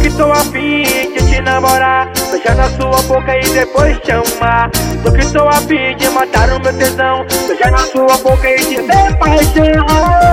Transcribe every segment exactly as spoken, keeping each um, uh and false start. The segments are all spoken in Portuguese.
que tô afim de te namorar, beijar na sua boca e depois te amar. Tô que tô afim de matar o meu tesão, beijar na sua boca e dizer paixão.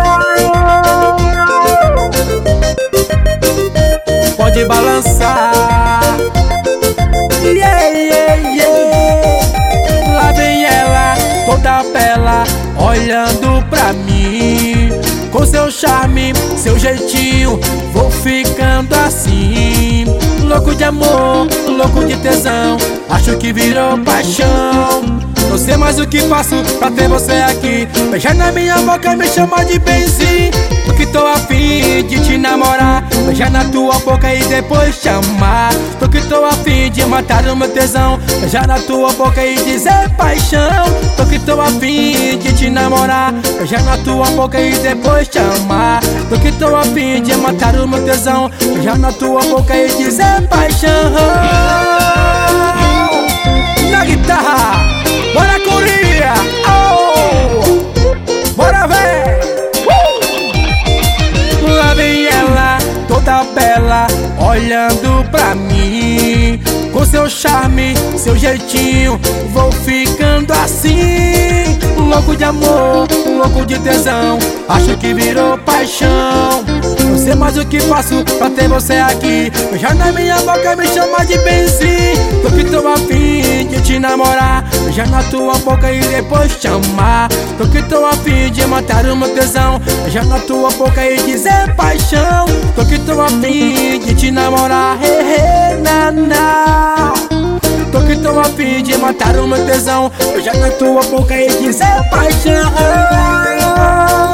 Pode balançar, yeah, yeah, yeah. Lá vem ela, toda bela, olhando pra mim. Com seu charme, seu jeitinho, vou ficando assim. Louco de amor, louco de tesão, acho que virou paixão. Não sei mais o que faço pra ter você aqui. Beijar na minha boca me chama de benzinho. Tô que tô afim de te namorar, beijar na tua boca e depois te amar. Tô que tô afim de matar o meu tesão, beijar na tua boca e dizer paixão. Tô que tô afim de te namorar, beijar na tua boca e depois te amar. Tô que tô afim de matar o meu tesão, beijar na tua boca e dizer paixão. Na guitarra, bora Coria, oh, bora ver. uh! Lá vem ela, toda bela, olhando pra mim. Com seu charme, seu jeitinho, vou ficando assim. Louco de amor, louco de tesão, acho que virou paixão. Não sei mais o que faço pra ter você aqui. Beijar na minha boca me chama de benzinho. Tô que tô afim de te namorar, beijar na tua boca e depois te amar. Tô que tô afim de matar o meu tesão, beijar na tua boca e dizer paixão. Tô que tô afim de te namorar, hey, hey, na, na. Tô que tô afim de matar o meu tesão, beijar na tua boca e dizer paixão.